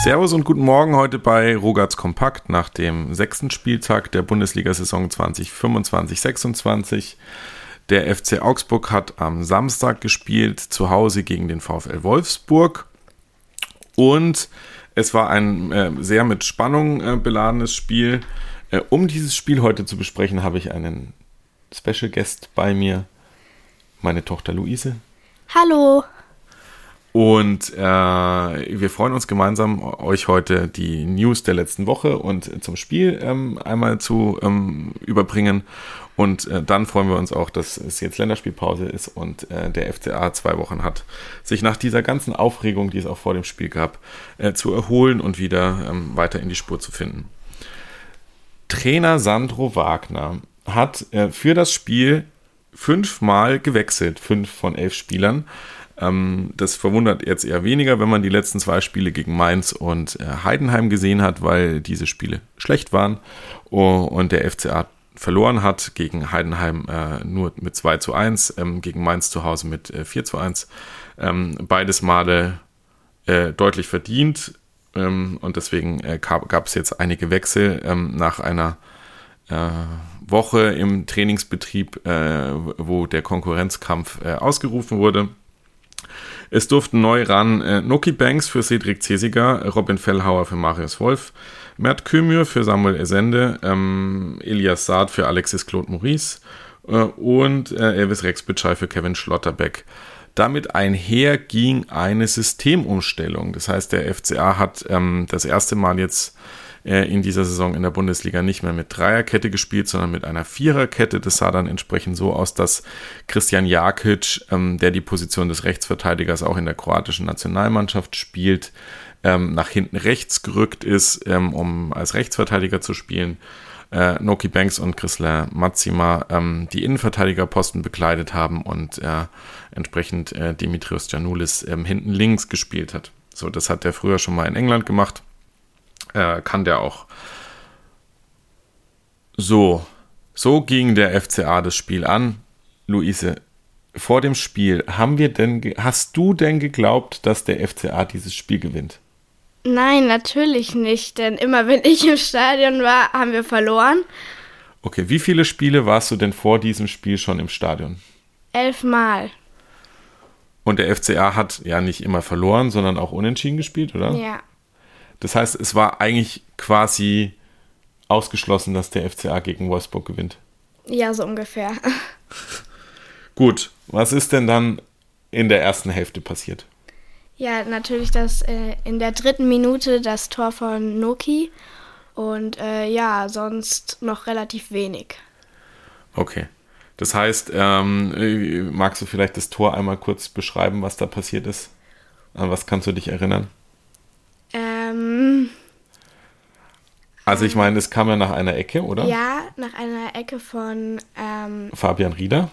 Servus und guten Morgen heute bei Rogatz Kompakt nach dem 6. Spieltag der Bundesliga-Saison 2025/26. Der FC Augsburg hat am Samstag gespielt, zu Hause gegen den VfL Wolfsburg. Und es war ein sehr mit Spannung beladenes Spiel. Um dieses Spiel heute zu besprechen, habe ich einen Special Guest bei mir, meine Tochter Luise. Hallo. Und wir freuen uns gemeinsam, euch heute die News der letzten Woche und zum Spiel einmal zu überbringen. Und dann freuen wir uns auch, dass es jetzt Länderspielpause ist und der FCA 2 Wochen hat, sich nach dieser ganzen Aufregung, die es auch vor dem Spiel gab, zu erholen und wieder weiter in die Spur zu finden. Trainer Sandro Wagner hat für das Spiel 5-mal gewechselt, 5 von 11 Spielern. Das verwundert jetzt eher weniger, wenn man die letzten 2 Spiele gegen Mainz und Heidenheim gesehen hat, weil diese Spiele schlecht waren und der FCA verloren hat gegen Heidenheim nur mit 2:1, gegen Mainz zu Hause mit 4:1. Beides Male deutlich verdient und deswegen gab es jetzt einige Wechsel nach einer Woche im Trainingsbetrieb, wo der Konkurrenzkampf ausgerufen wurde. Es durften neu ran Noki Banks für Cedric Cesiger, Robin Fellhauer für Marius Wolf, Mert Kömür für Samuel Esende, Elias Saad für Alexis Claude Maurice und Elvis Rexbitschei für Kevin Schlotterbeck. Damit einher ging eine Systemumstellung. Das heißt, der FCA hat das erste Mal jetzt in dieser Saison in der Bundesliga nicht mehr mit Dreierkette gespielt, sondern mit einer Viererkette. Das sah dann entsprechend so aus, dass Christian Jakic, der die Position des Rechtsverteidigers auch in der kroatischen Nationalmannschaft spielt, nach hinten rechts gerückt ist, um als Rechtsverteidiger zu spielen. Noki Banks und Chrysler Matsima die Innenverteidigerposten bekleidet haben und entsprechend Dimitrios Giannoulis hinten links gespielt hat. So, das hat der früher schon mal in England gemacht. Kann der auch. So ging der FCA das Spiel an. Luise, vor dem Spiel, hast du denn geglaubt, dass der FCA dieses Spiel gewinnt? Nein, natürlich nicht, denn immer wenn ich im Stadion war, haben wir verloren. Okay, wie viele Spiele warst du denn vor diesem Spiel schon im Stadion? 11 Mal. Und der FCA hat ja nicht immer verloren, sondern auch unentschieden gespielt, oder? Ja. Das heißt, es war eigentlich quasi ausgeschlossen, dass der FCA gegen Wolfsburg gewinnt. Ja, so ungefähr. Gut, was ist denn dann in der ersten Hälfte passiert? Ja, natürlich in der 3. Minute das Tor von Noki und sonst noch relativ wenig. Okay, das heißt, magst du vielleicht das Tor einmal kurz beschreiben, was da passiert ist? An was kannst du dich erinnern? Also ich meine, es kam ja nach einer Ecke, oder? Ja, nach einer Ecke von Fabian Rieder.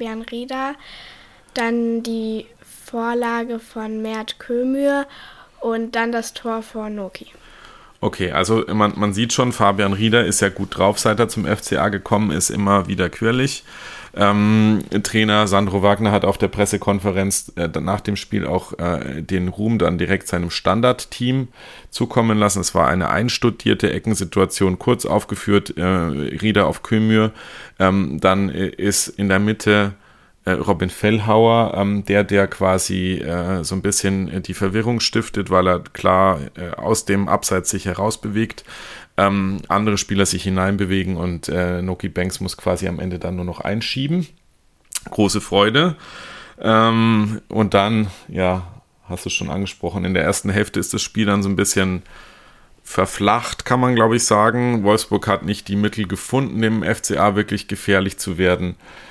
Dann die Vorlage von Mert Kömür und dann das Tor von Noki. Okay, also man sieht schon, Fabian Rieder ist ja gut drauf, seit er zum FCA gekommen ist, immer wieder quirlig. Trainer Sandro Wagner hat auf der Pressekonferenz nach dem Spiel auch den Ruhm dann direkt seinem Standardteam zukommen lassen. Es war eine einstudierte Eckensituation, kurz aufgeführt, Rieder auf Kömür. Dann ist in der Mitte Robin Fellhauer, der quasi so ein bisschen die Verwirrung stiftet, weil er klar aus dem Abseits sich herausbewegt. Andere Spieler sich hineinbewegen und Noki Banks muss quasi am Ende dann nur noch einschieben. Große Freude. Und dann, ja, hast du schon angesprochen, in der ersten Hälfte ist das Spiel dann so ein bisschen verflacht, kann man glaube ich sagen. Wolfsburg hat nicht die Mittel gefunden, dem FCA wirklich gefährlich zu werden.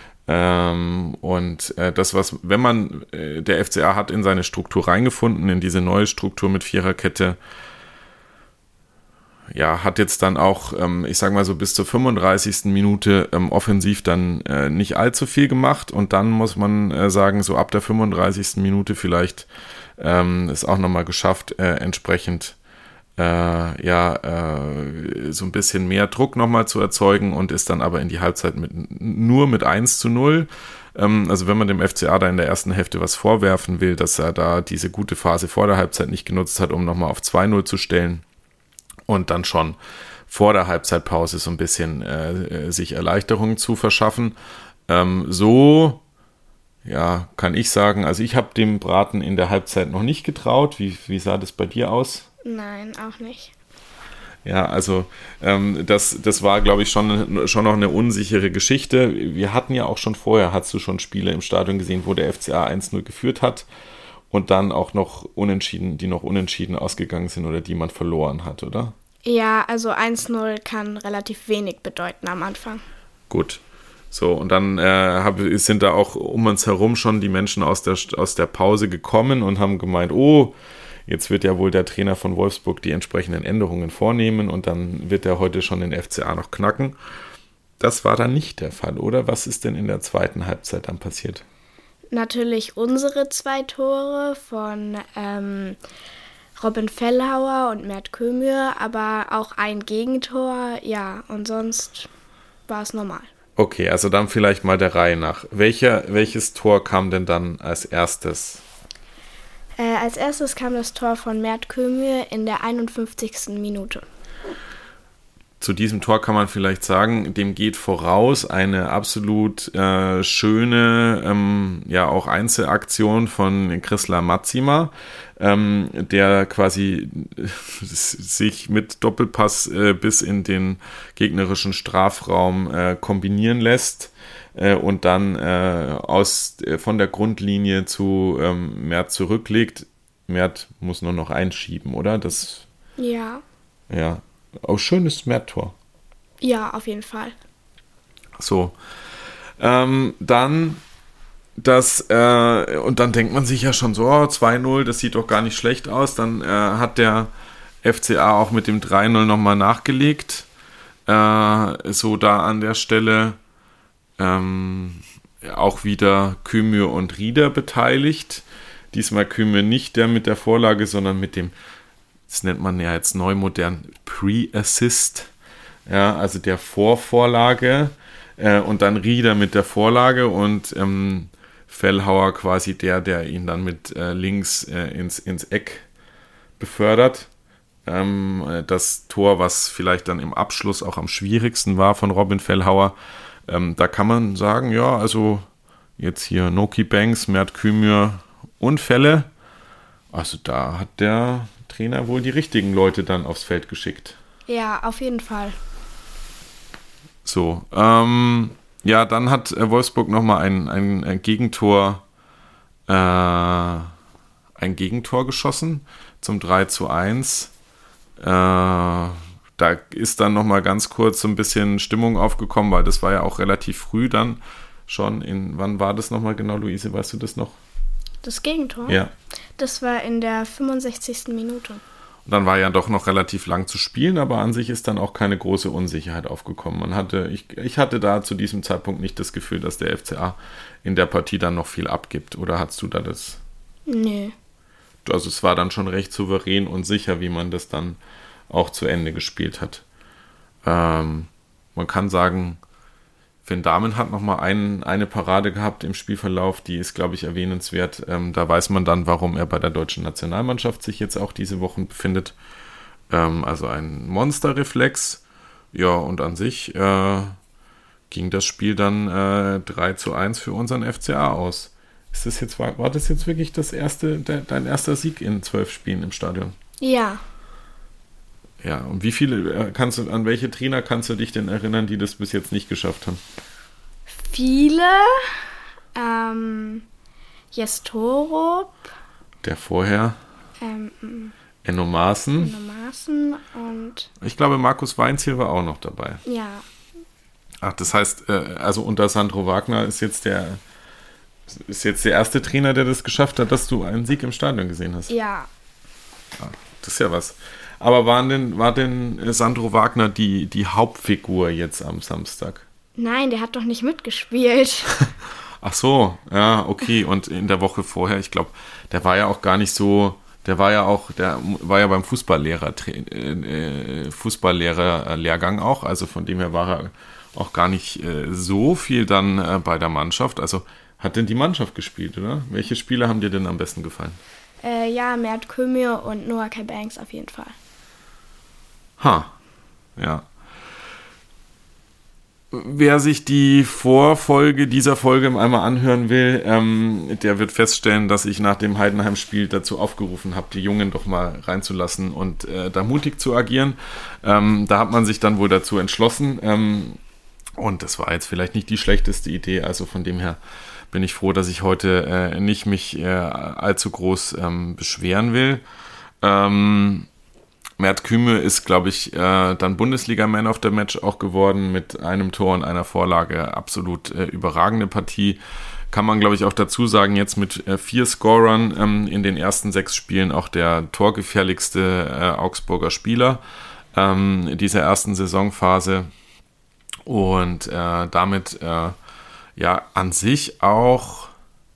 Der FCA hat in seine Struktur reingefunden, in diese neue Struktur mit Viererkette, ja, hat jetzt dann auch, ich sag mal so bis zur 35. Minute offensiv dann nicht allzu viel gemacht und dann muss man sagen, so ab der 35. Minute vielleicht ist auch nochmal geschafft, entsprechend so ein bisschen mehr Druck nochmal zu erzeugen und ist dann aber in die Halbzeit nur mit 1:0. Also wenn man dem FCA da in der ersten Hälfte was vorwerfen will, dass er da diese gute Phase vor der Halbzeit nicht genutzt hat, um nochmal auf 2:0 zu stellen und dann schon vor der Halbzeitpause so ein bisschen sich Erleichterungen zu verschaffen. So kann ich sagen, also ich habe dem Braten in der Halbzeit noch nicht getraut. Wie sah das bei dir aus? Nein, auch nicht. Ja, also das war, glaube ich, schon noch eine unsichere Geschichte. Wir hatten ja auch schon vorher, hast du schon Spiele im Stadion gesehen, wo der FCA 1:0 geführt hat und dann auch noch unentschieden ausgegangen sind oder die man verloren hat, oder? Ja, also 1:0 kann relativ wenig bedeuten am Anfang. Gut. So, und dann sind da auch um uns herum schon die Menschen aus der Pause gekommen und haben gemeint, oh, jetzt wird ja wohl der Trainer von Wolfsburg die entsprechenden Änderungen vornehmen und dann wird er heute schon den FCA noch knacken. Das war dann nicht der Fall, oder? Was ist denn in der zweiten Halbzeit dann passiert? Natürlich unsere 2 Tore von Robin Fellhauer und Mert Kömür, aber auch ein Gegentor, ja, und sonst war es normal. Okay, also dann vielleicht mal der Reihe nach. Welches Tor kam denn dann als erstes? Als erstes kam das Tor von Mert Kömür in der 51. Minute. Zu diesem Tor kann man vielleicht sagen, dem geht voraus eine absolut schöne, auch Einzelaktion von Chrysler Matzima, der quasi sich mit Doppelpass bis in den gegnerischen Strafraum kombinieren lässt und dann von der Grundlinie zu Mert zurücklegt. Mert muss nur noch einschieben, oder? Ja. Ja. Auch schönes Mert-Tor. Ja, auf jeden Fall. So. Dann und dann denkt man sich ja schon so, 2:0, das sieht doch gar nicht schlecht aus. Dann hat der FCA auch mit dem 3:0 nochmal nachgelegt. So da an der Stelle auch wieder Kömür und Rieder beteiligt. Diesmal Kömür nicht der mit der Vorlage, sondern mit dem, das nennt man ja jetzt neu modern, Pre-Assist, ja, also der Vorvorlage und dann Rieder mit der Vorlage und Fellhauer quasi der ihn dann mit links ins Eck befördert. Das Tor, was vielleicht dann im Abschluss auch am schwierigsten war von Robin Fellhauer, da kann man sagen, ja, also jetzt hier Noki Banks, Mert Kömür und Felle, also da hat der Trainer wohl die richtigen Leute dann aufs Feld geschickt. Ja, auf jeden Fall. So, dann hat Wolfsburg nochmal ein Gegentor geschossen zum 3:1. Da ist dann nochmal ganz kurz so ein bisschen Stimmung aufgekommen, weil das war ja auch relativ früh dann schon wann war das nochmal genau, Luise, weißt du das noch? Das Gegentor? Ja. Das war in der 65. Minute. Und dann war ja doch noch relativ lang zu spielen, aber an sich ist dann auch keine große Unsicherheit aufgekommen. Ich hatte da zu diesem Zeitpunkt nicht das Gefühl, dass der FCA in der Partie dann noch viel abgibt. Oder hattest du da das? Nee. Also es war dann schon recht souverän und sicher, wie man das dann auch zu Ende gespielt hat. Man kann sagen, Finn Dahmen hat nochmal eine Parade gehabt im Spielverlauf, die ist, glaube ich, erwähnenswert. Da weiß man dann, warum er bei der deutschen Nationalmannschaft sich jetzt auch diese Wochen befindet. Also ein Monsterreflex. Ja, und an sich ging das Spiel dann 3:1 für unseren FCA aus. War das jetzt wirklich dein erster Sieg in 12 Spielen im Stadion? Ja. Ja, und wie viele an welche Trainer kannst du dich denn erinnern, die das bis jetzt nicht geschafft haben? Viele. Jes Torup. Der vorher. Enno Maaßen. Und. Ich glaube, Markus Weinziel war auch noch dabei. Ja. Ach, das heißt, also unter Sandro Wagner ist jetzt der erste Trainer, der das geschafft hat, dass du einen Sieg im Stadion gesehen hast. Ja. Ah, das ist ja was. Aber war denn Sandro Wagner die Hauptfigur jetzt am Samstag? Nein, der hat doch nicht mitgespielt. Ach so, ja, okay. Und in der Woche vorher, ich glaube, der war ja auch gar nicht so Der war ja beim Fußballlehrerlehrgang auch, also von dem her war er auch gar nicht so viel dann bei der Mannschaft. Also hat denn die Mannschaft gespielt, oder? Welche Spieler haben dir denn am besten gefallen? Ja, Mert Kömür und Noah K. Banks auf jeden Fall. Ja. Wer sich die Vorfolge dieser Folge einmal anhören will, der wird feststellen, dass ich nach dem Heidenheim-Spiel dazu aufgerufen habe, die Jungen doch mal reinzulassen und da mutig zu agieren. Da hat man sich dann wohl dazu entschlossen und das war jetzt vielleicht nicht die schlechteste Idee, also von dem her bin ich froh, dass ich heute nicht mich allzu groß beschweren will. Mert Küme ist, glaube ich, dann Bundesliga-Man of the Match auch geworden mit einem Tor und einer Vorlage. Absolut überragende Partie. Kann man, glaube ich, auch dazu sagen, jetzt mit 4 Scorern in den ersten 6 Spielen auch der torgefährlichste Augsburger Spieler dieser ersten Saisonphase. Und damit an sich auch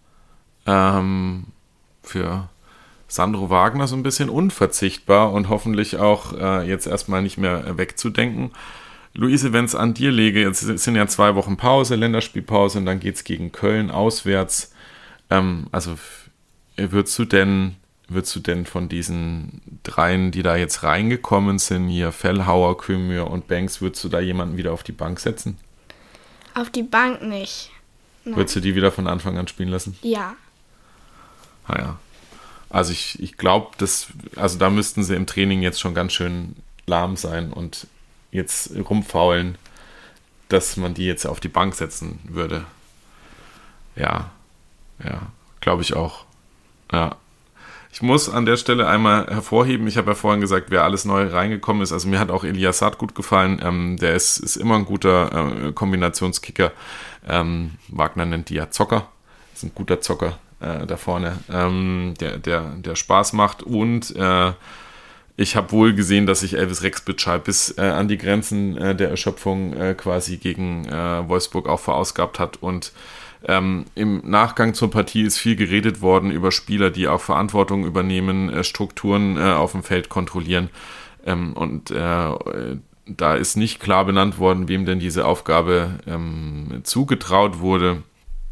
für Sandro Wagner so ein bisschen unverzichtbar und hoffentlich auch jetzt erstmal nicht mehr wegzudenken. Luise, wenn es an dir läge, jetzt sind ja 2 Wochen Pause, Länderspielpause und dann geht es gegen Köln auswärts. Also würdest du denn von diesen 3, die da jetzt reingekommen sind, hier Fellhauer, Kömür und Banks, würdest du da jemanden wieder auf die Bank setzen? Auf die Bank nicht. Nein. Würdest du die wieder von Anfang an spielen lassen? Ja. Ja. Also ich glaube, da müssten sie im Training jetzt schon ganz schön lahm sein und jetzt rumfaulen, dass man die jetzt auf die Bank setzen würde. Ja, glaube ich auch. Ja. Ich muss an der Stelle einmal hervorheben, ich habe ja vorhin gesagt, wer alles neu reingekommen ist, also mir hat auch Elias Saad gut gefallen, der ist immer ein guter Kombinationskicker. Wagner nennt die ja Zocker, ist ein guter Zocker. Da vorne, der Spaß macht und ich habe wohl gesehen, dass sich Elvis Rexbitschei bis an die Grenzen der Erschöpfung quasi gegen Wolfsburg auch verausgabt hat und im Nachgang zur Partie ist viel geredet worden über Spieler, die auch Verantwortung übernehmen, Strukturen auf dem Feld kontrollieren und da ist nicht klar benannt worden, wem denn diese Aufgabe zugetraut wurde.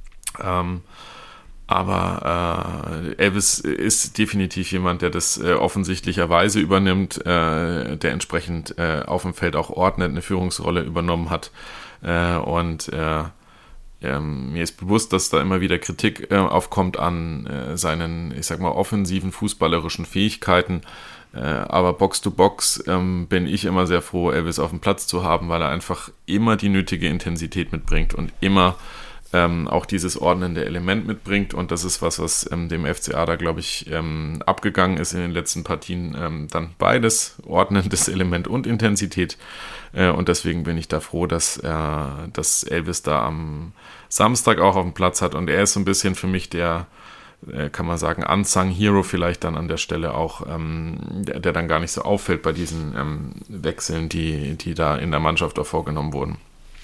Aber Elvis ist definitiv jemand, der das offensichtlicherweise übernimmt, der entsprechend auf dem Feld auch ordnet, eine Führungsrolle übernommen hat. Und mir ist bewusst, dass da immer wieder Kritik aufkommt an seinen, ich sag mal, offensiven fußballerischen Fähigkeiten. Aber Box-to-Box bin ich immer sehr froh, Elvis auf dem Platz zu haben, weil er einfach immer die nötige Intensität mitbringt und immer auch dieses ordnende Element mitbringt und das ist was dem FCA da, glaube ich, abgegangen ist in den letzten Partien, dann beides, ordnendes Element und Intensität und deswegen bin ich da froh, dass Elvis da am Samstag auch auf dem Platz hat und er ist so ein bisschen für mich der, kann man sagen, Unsung Hero vielleicht dann an der Stelle auch, der dann gar nicht so auffällt bei diesen Wechseln, die da in der Mannschaft auch vorgenommen wurden.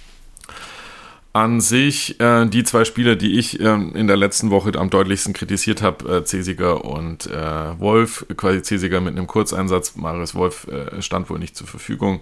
An sich, die 2 Spieler, die ich in der letzten Woche am deutlichsten kritisiert habe, Cesiger und Wolf, quasi Cesiger mit einem Kurzeinsatz, Marius Wolf stand wohl nicht zur Verfügung.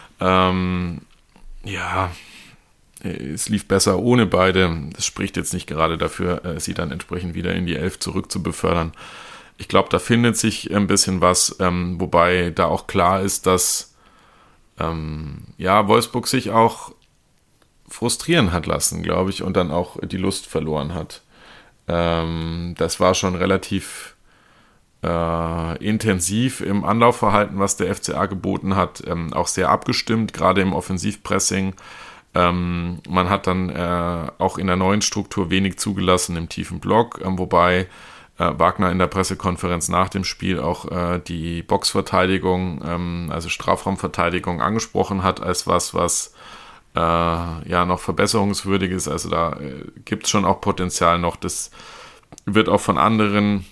Es lief besser ohne beide. Das spricht jetzt nicht gerade dafür, sie dann entsprechend wieder in die 11 zurück zu befördern. Ich glaube, da findet sich ein bisschen was, wobei da auch klar ist, dass Wolfsburg sich auch frustrieren hat lassen, glaube ich, und dann auch die Lust verloren hat. Das war schon relativ intensiv im Anlaufverhalten, was der FCA geboten hat, auch sehr abgestimmt, gerade im Offensivpressing. Man hat dann auch in der neuen Struktur wenig zugelassen im tiefen Block, wobei Wagner in der Pressekonferenz nach dem Spiel auch die Boxverteidigung, also Strafraumverteidigung angesprochen hat als was noch verbesserungswürdig ist. Also da gibt es schon auch Potenzial noch. Das wird auch von anderen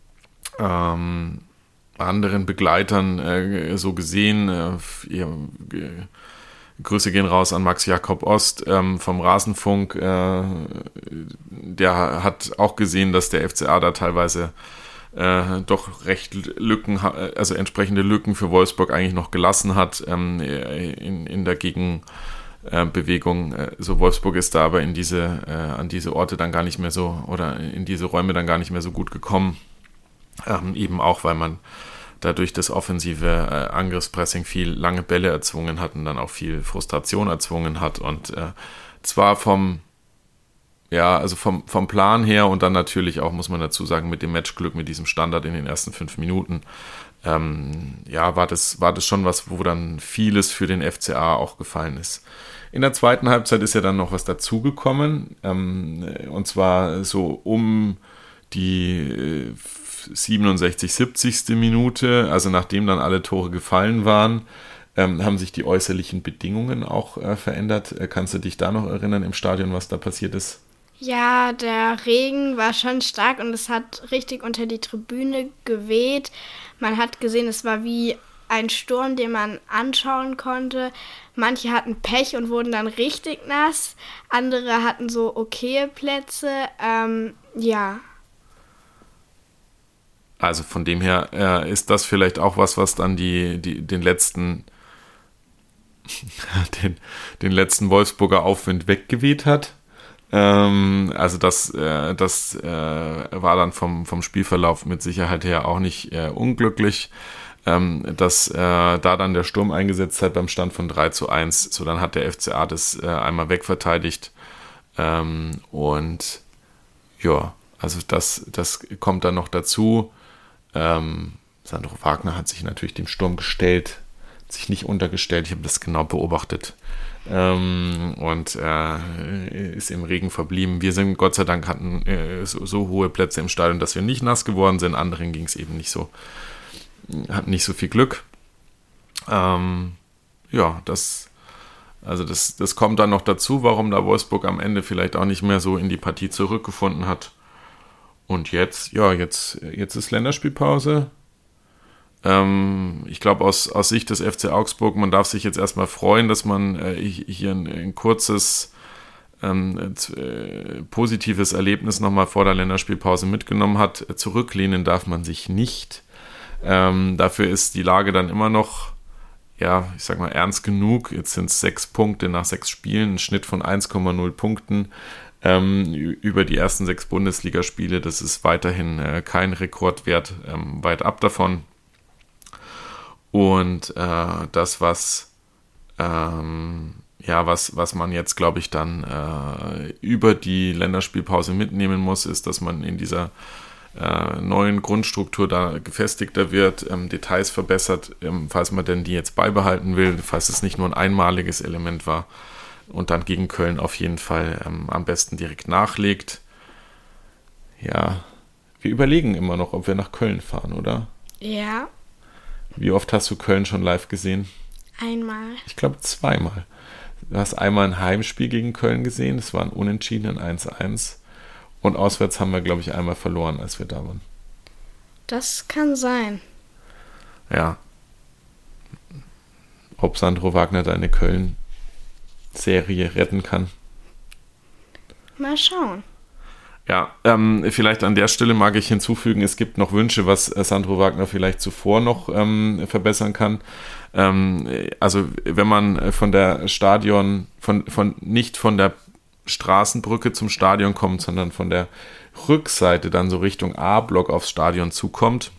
Begleitern so gesehen. Grüße gehen raus an Max Jakob Ost vom Rasenfunk. Der hat auch gesehen, dass der FCA da teilweise doch recht also entsprechende Lücken für Wolfsburg eigentlich noch gelassen hat in der Gegenbewegung. So Wolfsburg ist da aber an diese Orte dann gar nicht mehr so oder in diese Räume dann gar nicht mehr so gut gekommen. Eben auch, weil man dadurch das offensive Angriffspressing viel lange Bälle erzwungen hat und dann auch viel Frustration erzwungen hat und zwar vom Plan her und dann natürlich auch, muss man dazu sagen, mit dem Matchglück, mit diesem Standard in den ersten 5 Minuten, war das schon was, wo dann vieles für den FCA auch gefallen ist. In der zweiten Halbzeit ist ja dann noch was dazugekommen, und zwar so um die 67, 70. Minute, also nachdem dann alle Tore gefallen waren, haben sich die äußerlichen Bedingungen auch verändert. Kannst du dich da noch erinnern im Stadion, was da passiert ist? Ja, der Regen war schon stark und es hat richtig unter die Tribüne geweht. Man hat gesehen, es war wie ein Sturm, den man anschauen konnte. Manche hatten Pech und wurden dann richtig nass. Andere hatten so okaye Plätze. Also von dem her ist das vielleicht auch was dann den letzten Wolfsburger Aufwind weggeweht hat. Also das war dann vom Spielverlauf mit Sicherheit her auch nicht unglücklich, dass da dann der Sturm eingesetzt hat beim Stand von 3:1. So, dann hat der FCA das einmal wegverteidigt. Und ja, also das kommt dann noch dazu. Sandro Wagner hat sich natürlich dem Sturm gestellt, sich nicht untergestellt. Ich habe das genau beobachtet. Und ist im Regen verblieben. Wir sind, Gott sei Dank, hatten so hohe Plätze im Stadion, dass wir nicht nass geworden sind. Anderen ging es eben nicht so, hatten nicht so viel Glück. Das kommt dann noch dazu, warum da Wolfsburg am Ende vielleicht auch nicht mehr so in die Partie zurückgefunden hat. Und jetzt ist Länderspielpause. Ich glaube, aus Sicht des FC Augsburg, man darf sich jetzt erstmal freuen, dass man hier ein kurzes positives Erlebnis nochmal vor der Länderspielpause mitgenommen hat. Zurücklehnen darf man sich nicht. Dafür ist die Lage dann immer noch, ich sag mal, ernst genug. Jetzt sind es 6 Punkte nach 6 Spielen, ein Schnitt von 1,0 Punkten über die ersten 6 Bundesligaspiele. Das ist weiterhin kein Rekordwert, weit ab davon. Und das, was man jetzt, glaube ich, dann über die Länderspielpause mitnehmen muss, ist, dass man in dieser neuen Grundstruktur da gefestigter wird, Details verbessert, falls man denn die jetzt beibehalten will, falls es nicht nur ein einmaliges Element war und dann gegen Köln auf jeden Fall am besten direkt nachlegt. Ja, wir überlegen immer noch, ob wir nach Köln fahren, oder? Ja. Wie oft hast du Köln schon live gesehen? Einmal. Ich glaube 2-mal. Du hast einmal ein Heimspiel gegen Köln gesehen, das war ein Unentschieden, 1:1. Und auswärts haben wir, glaube ich, einmal verloren, als wir da waren. Das kann sein. Ja. Ob Sandro Wagner deine Köln-Serie retten kann? Mal schauen. Ja, vielleicht an der Stelle mag ich hinzufügen, es gibt noch Wünsche, was Sandro Wagner vielleicht zuvor noch verbessern kann. Also wenn man nicht von der Straßenbrücke zum Stadion kommt, sondern von der Rückseite dann so Richtung A-Block aufs Stadion zukommt,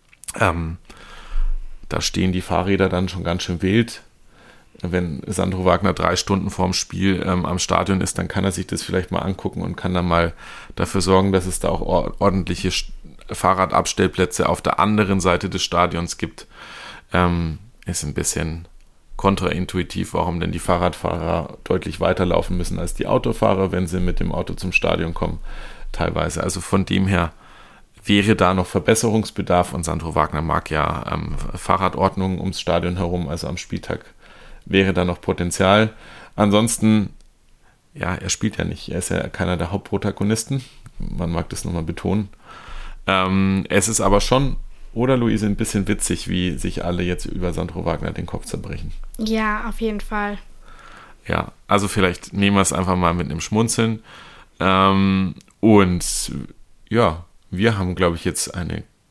da stehen die Fahrräder dann schon ganz schön wild. Wenn Sandro Wagner 3 Stunden vorm Spiel am Stadion ist, dann kann er sich das vielleicht mal angucken und kann dann mal dafür sorgen, dass es da auch ordentliche Fahrradabstellplätze auf der anderen Seite des Stadions gibt. Ist ein bisschen kontraintuitiv, warum denn die Fahrradfahrer deutlich weiterlaufen müssen als die Autofahrer, wenn sie mit dem Auto zum Stadion kommen, teilweise. Also von dem her wäre da noch Verbesserungsbedarf und Sandro Wagner mag ja Fahrradordnungen ums Stadion herum, also am Spieltag wäre da noch Potenzial. Ansonsten, er spielt ja nicht. Er ist ja keiner der Hauptprotagonisten. Man mag das nochmal betonen. Es ist aber schon, oder Luise, ein bisschen witzig, wie sich alle jetzt über Sandro Wagner den Kopf zerbrechen. Ja, auf jeden Fall. Ja, also vielleicht nehmen wir es einfach mal mit einem Schmunzeln. Und ja, wir haben, glaube ich, jetzt eine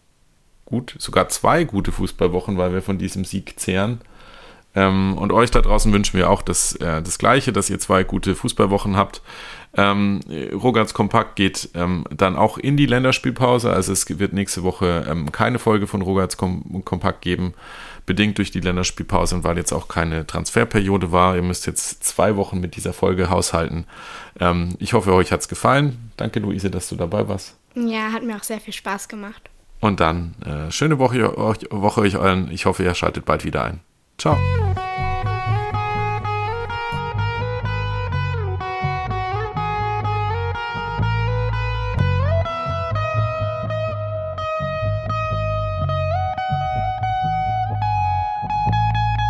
sogar 2 gute Fußballwochen, weil wir von diesem Sieg zehren. Und euch da draußen wünschen wir auch das Gleiche, dass ihr 2 gute Fußballwochen habt. Rogatz Kompakt geht dann auch in die Länderspielpause, also es wird nächste Woche keine Folge von Rogatz Kompakt geben, bedingt durch die Länderspielpause und weil jetzt auch keine Transferperiode war. Ihr müsst jetzt 2 Wochen mit dieser Folge haushalten. Ich hoffe, euch hat es gefallen. Danke, Luise, dass du dabei warst. Ja, hat mir auch sehr viel Spaß gemacht. Und dann schöne Woche euch allen. Ich hoffe, ihr schaltet bald wieder ein. Ciao.